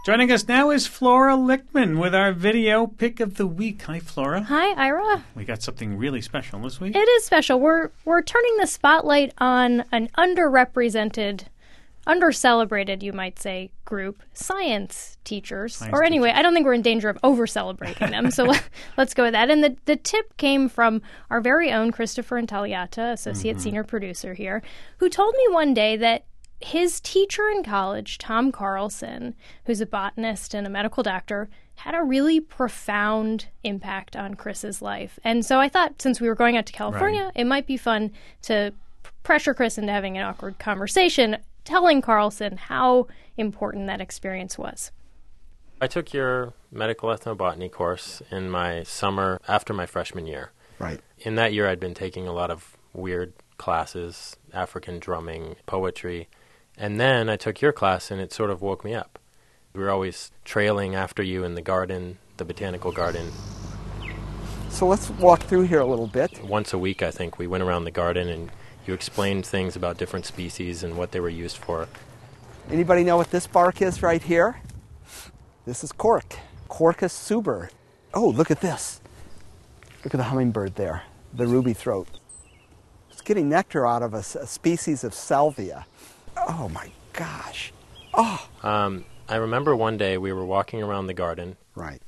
Joining us now is Flora Lichtman with our video pick of the week. Hi, Flora. Hi, Ira. We got something really special this week. It is special. We're turning the spotlight on an underrepresented, under-celebrated, you might say, group, science teachers. Anyway, I don't think we're in danger of over-celebrating them, so let's go with that. And the tip came from our very own Christopher Intagliata, associate senior producer here, who told me one day that his teacher in college, Tom Carlson, who's a botanist and a medical doctor, had a really profound impact on Chris's life. And so I thought, since we were going out to California, it might be fun to pressure Chris into having an awkward conversation, telling Carlson how important that experience was. I took your medical ethnobotany course in my summer after my freshman year. Right. In that year, I'd been taking a lot of weird classes, African drumming, poetry. And then I took your class, and it sort of woke me up. We were always trailing after you in the garden, the botanical garden. So let's walk through here a little bit. Once a week, I think, we went around the garden, and you explained things about different species and what they were used for. Anybody know what this bark is right here? This is cork, Quercus suber. Oh, look at this. Look at the hummingbird there, the ruby throat. It's getting nectar out of a species of salvia. Oh my gosh. Oh. I remember one day we were walking around the garden. Right.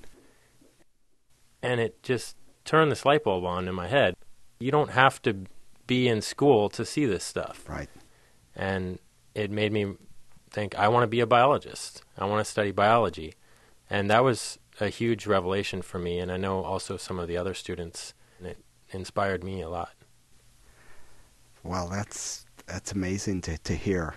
And it just turned this light bulb on in my head. You don't have to be in school to see this stuff. Right. And it made me think, I want to be a biologist. I want to study biology. And that was a huge revelation for me, and I know also some of the other students, and it inspired me a lot. Well, that's amazing to hear.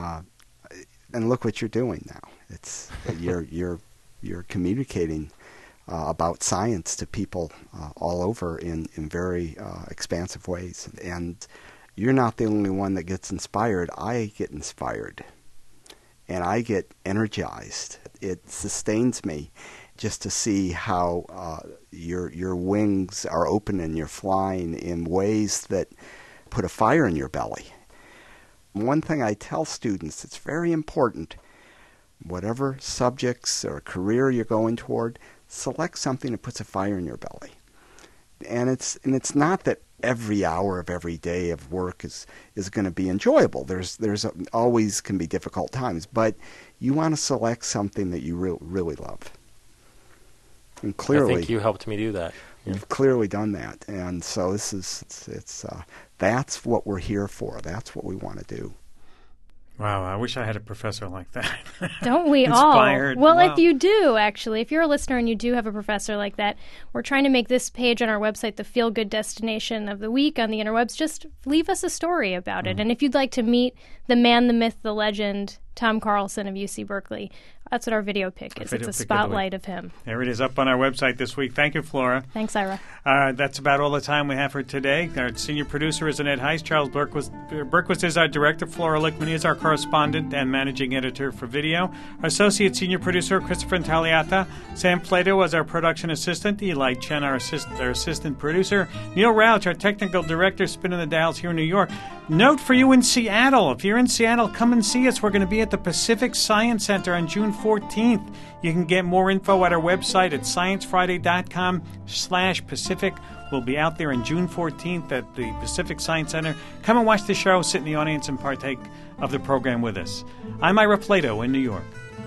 And look what you're doing now. It's you're communicating about science to people all over in very expansive ways. And you're not the only one that gets inspired. I get inspired, and I get energized. It sustains me just to see how your wings are open and you're flying in ways that put a fire in your belly. One thing I tell students, it's very important, whatever subjects or career you're going toward, select something that puts a fire in your belly. And it's not that every hour of every day of work is going to be enjoyable. There's always can be difficult times, but you want to select something that you really love. And clearly, I think you helped me do that. You've clearly done that, and so that's what we're here for. That's what we want to do. Wow, I wish I had a professor like that. Don't we Inspired. all? Well, wow. If you do, actually, if you're a listener and you do have a professor like that, we're trying to make this page on our website the feel-good destination of the week on the interwebs. Just leave us a story about it. And if you'd like to meet the man, the myth, the legend, Tom Carlson of UC Berkeley, that's what our video pick is. It's a spotlight of him. There it is up on our website this week. Thank you, Flora. Thanks, Ira. That's about all the time we have for today. Our senior producer is Annette Heiss. Charles Berquist is our director. Flora Lichtman is our correspondent and managing editor for video. Our associate senior producer, Christopher Intagliata. Sam Plato was our production assistant. Eli Chen, our assistant producer. Neil Rauch, our technical director, spinning the dials here in New York. Note for you in Seattle. If you're in Seattle, come and see us. We're going to be at the Pacific Science Center on June 14th. You can get more info at our website at sciencefriday.com/Pacific. We'll be out there on June 14th at the Pacific Science Center. Come and watch the show, sit in the audience, and partake of the program with us. I'm Ira Plato in New York.